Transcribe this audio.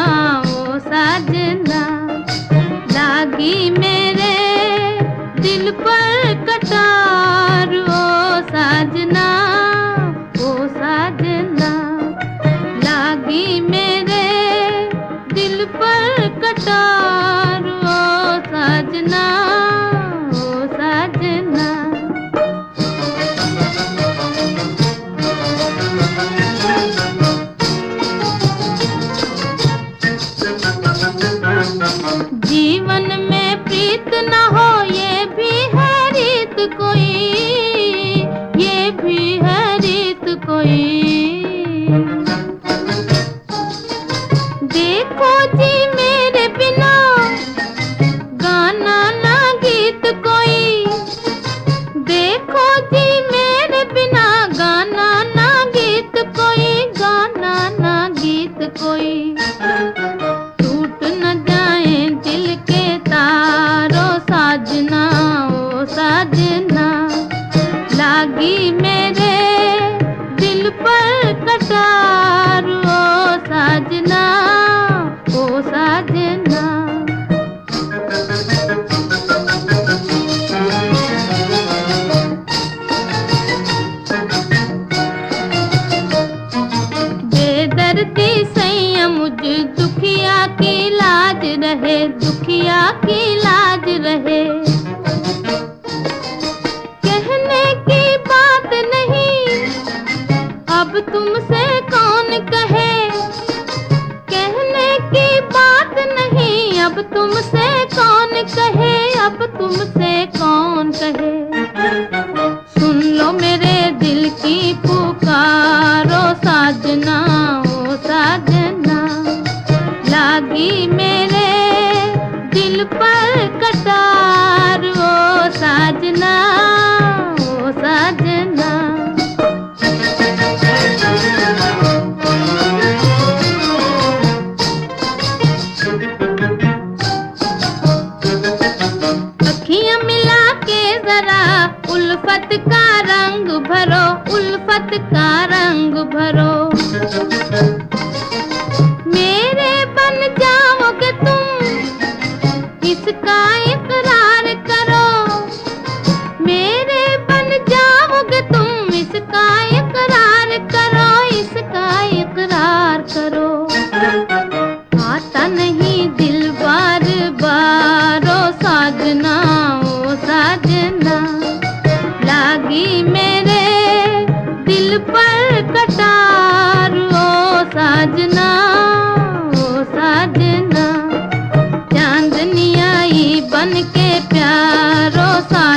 ओ साजना, लागी मेरे दिल पर कटार ओ साजना, ओ साजना, लागी मेरे दिल पर कटार ओ साजना, ओ साजना। जीवन में प्रीत न हो ये भी है रीत कोई, ये भी है रीत कोई। देखो जी मेरे बिना गाना ना गीत कोई, देखो जी मेरे बिना गाना ना गीत कोई, गाना ना गीत कोई। साजना ओ साजना, लागी मेरे दिल पर कटार ओ साजना, ओ साजना। बेदर्दी सैया मुझ दुखिया की लाज रहे, दुखिया की लाज रहे। कहने की बात नहीं अब तुमसे कौन कहे, कहने की बात नहीं अब तुमसे कौन कहे, अब तुमसे कौन कहे। सुन लो मेरे दिल की पुकारो साजना, ओ साजना, लागी मेरे दिल पर कटार ओ साजना, ओ साजना। अखियां मिला के जरा उल्फत का रंग भरो, उल्फत का रंग भरो। मेरे बन जाओगे तुम इसका इकरार करो, मेरे बन जाओगे तुम इसका इकरार करो, इसका इकरार करो। आता नहीं दिल बार बार ओ साजना, ओ साजना, लागी मेरे दिल पर कटार ओ साजना, ओ साजना। चांदनी आई बन के प्यारो सा